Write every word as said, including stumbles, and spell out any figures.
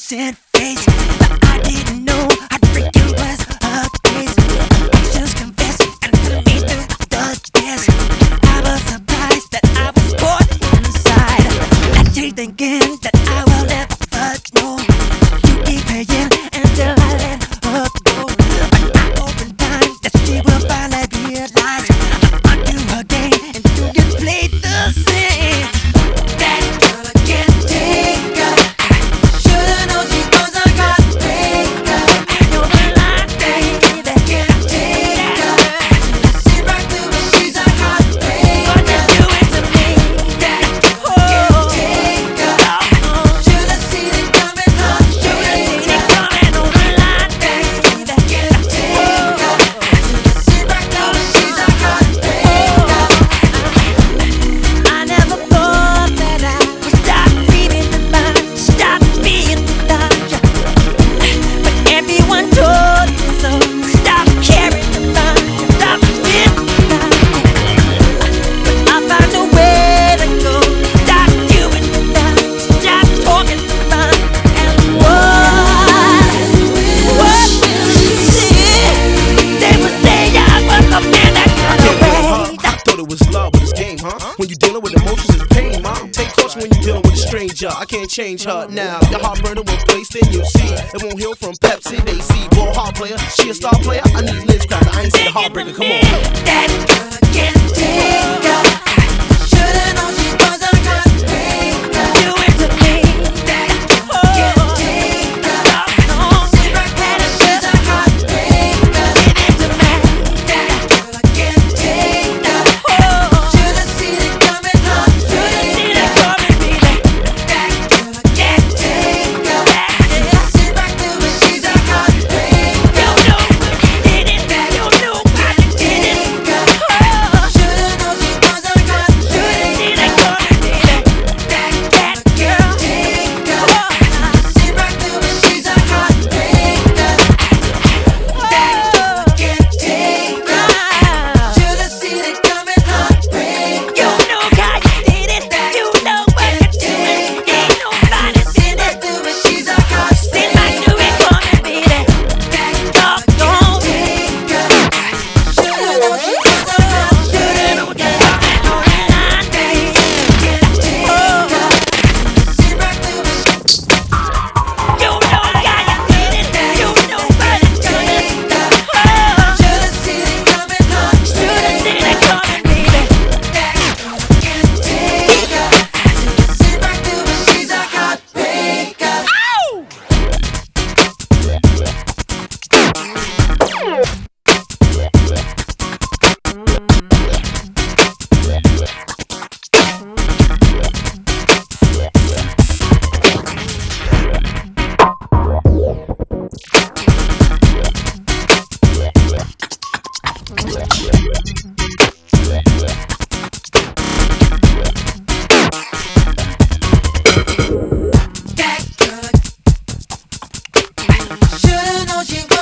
innocent face, but I didn't know how freaking was her case. Actions confessed and put me through the test. I was surprised that I was caught inside. Actually thinking that I will never know. You keep paying until I let her go. But I open time that she will finally realize I'm onto her game and you can play the same. That girl can't take her. Shoulda known she was a heartbreaker. I know the line, baby, that can't take her. See right through her, she's a heartbreaker. What you doing to me? That can't take her. Shoulda seen it coming, huh? Shoulda seen it coming on the line, baby, that can't take her. See right through her, she's a heartbreaker. I never thought that I would stop dreaming about you, stop being without you. But everyone told me so. Stop caring about you, stop being without you. But I found a way to go. Stop doing without you, stop talking about you. And what, what you see? They would say I was a man that got away. I thought it was love, but it's game, huh? When you dealing with emotions, it's pain, mom. Take caution when you dealing with a stranger. I can't change her now. Your heart burning when placed in your seat. It won't heal from Pepsi. They see ball hard player. She a star player. I need Liz Cracker. I ain't seen a heartbreaker. Come on. That girl can't take her. Shoulda known she was a heartbreaker. Do it to me. That girl can't take her. See right through her, she's a heartbreaker. Give it to me. That girl can't take her. Shoulda seen it coming, huh? Shoulda seen it coming, baby. That girl can't take her. See right through her, she's a heartbreaker. You know what did it? You know why you did it. Shoulda known she was a heartbreaker. Shoulda seen it coming, baby. That that girl take her. See right through her, she's a heartbreaker. That girl can't take her. Shoulda seen it coming, heartbreaker. You know how you did it. You know what you did. Ain't nobody seen it. Through her, she's a heartbreaker. See right through it coming, baby. That girl don't take her. Shoulda known she was a heartbreaker. Shoulda known that coming on the line, baby. Can't take her. See right through her. You know how you did it. You know what you did. Shoulda seen it coming, huh? Shoulda seen it coming, baby. That girl can't take her. See right through her, she's a heartbreaker. That girl shoulda known she was